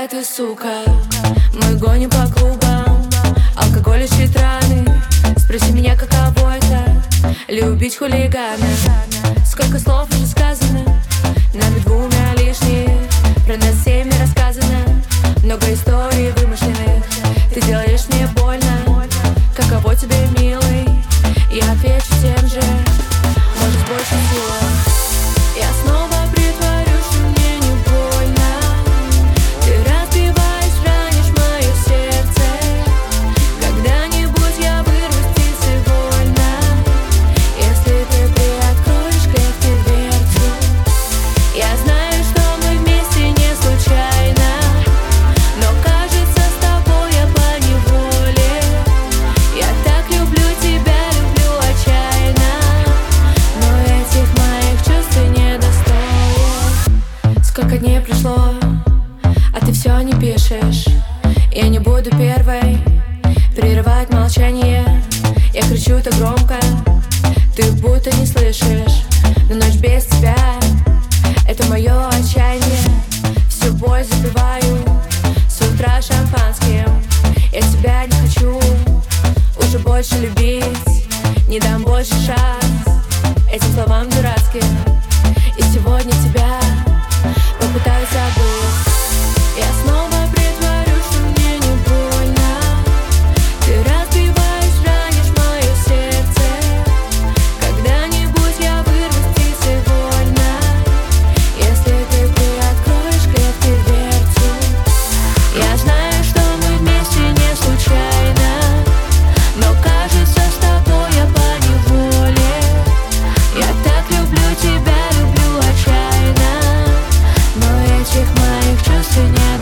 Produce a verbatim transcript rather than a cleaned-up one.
какая ты сука. Мы гоним по клубам, алкоголь ищет раны. Спроси меня, каково это любить хулигана. Сколько слов уже сказано, нами двумя лишних. Про нас всеми рассказано, много историй вымышленных. Ты делаешь мне больно, каково тебе, милый? Я отвечу тем же, может, с большей силой. Я снова притворюсь, что мне не больно. Ты разбиваешь, ранишь мое сердце. Когда-нибудь я вырвусь птицей вольно, если ты приоткроешь клетки дверцу. Я знаю, что мы вместе не случайно, но кажется, с тобой я поневоле. Я так люблю тебя, люблю отчаянно, но этих моих чувств ты не достоин. Сколько дней прошло, а ты все не пишешь. Я не буду первой прерывать молчание. Я кричу так громко, ты будто не слышишь. Но ночь без тебя — это мое отчаяние. Всю боль запиваю с утра шампанским. Я тебя не хочу уже больше любить, не дам больше шанс этим словам дурацким. И сегодня тебя попытаюсь забыть. Я снова притворюсь, что мне не больно. Ты разбиваешь, ранишь мое сердце. Когда-нибудь я вырвусь птицей вольно, если ты приоткроешь клетки дверцу. Я знаю, что мы вместе не случайно, но кажется, с тобой я поневоле. Я так люблю тебя, люблю отчаянно, но этих моих чувств ты не